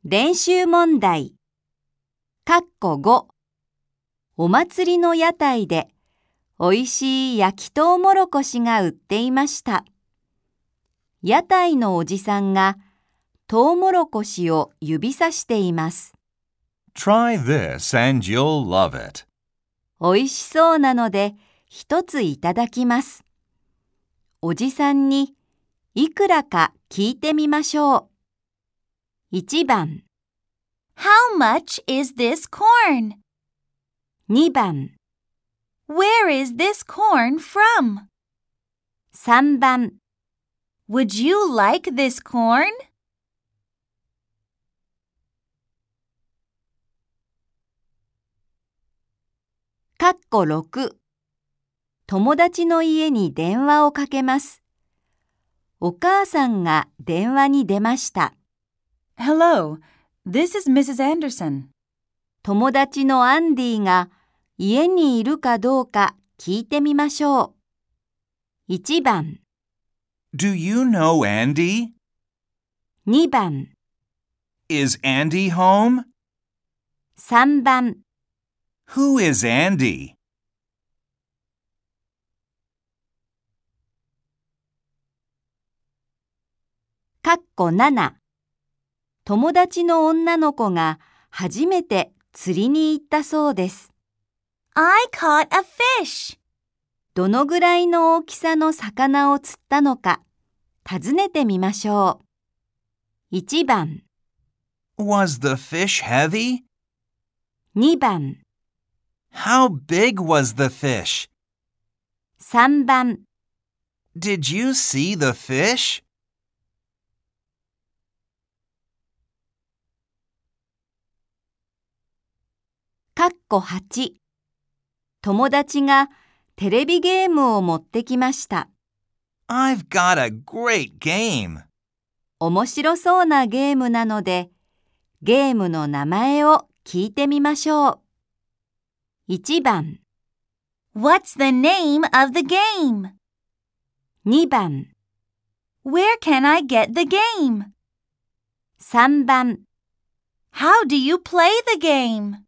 練習問題。括弧5。お祭りの屋台でおいしい焼きとうもろこしが売っていました。屋台のおじさんがとうもろこしを指さしています。 Try this and you'll love it. おいしそうなので一ついただきます。おじさんにいくらか聞いてみましょう。1番。 How much is this corn? 2番。 Where is this corn from? 3番。 Would you like this corn? 括弧6。友達の家に電話をかけます。お母さんが電話に出ました。 Hello, this is Mrs. Anderson. 友達のアンディが家にいるかどうか聞いてみましょう。1番。 Do you know Andy? 2番。 Is Andy home? 3番。 Who is Andy? 括弧7。友達の女の子が初めて釣りに行ったそうです。 I caught a fish. どのぐらいの大きさの魚を釣ったのか尋ねてみましょう。1番。 Was the fish heavy? 2番。 How big was the fish? 3番。 Did you see the fish? 括弧8。友達がテレビゲームを持ってきました。 I've got a great game. 面白そうなゲームなので、ゲームの名前を聞いてみましょう。1番。 What's the name of the game? 2番。 Where can I get the game? 3番。 How do you play the game?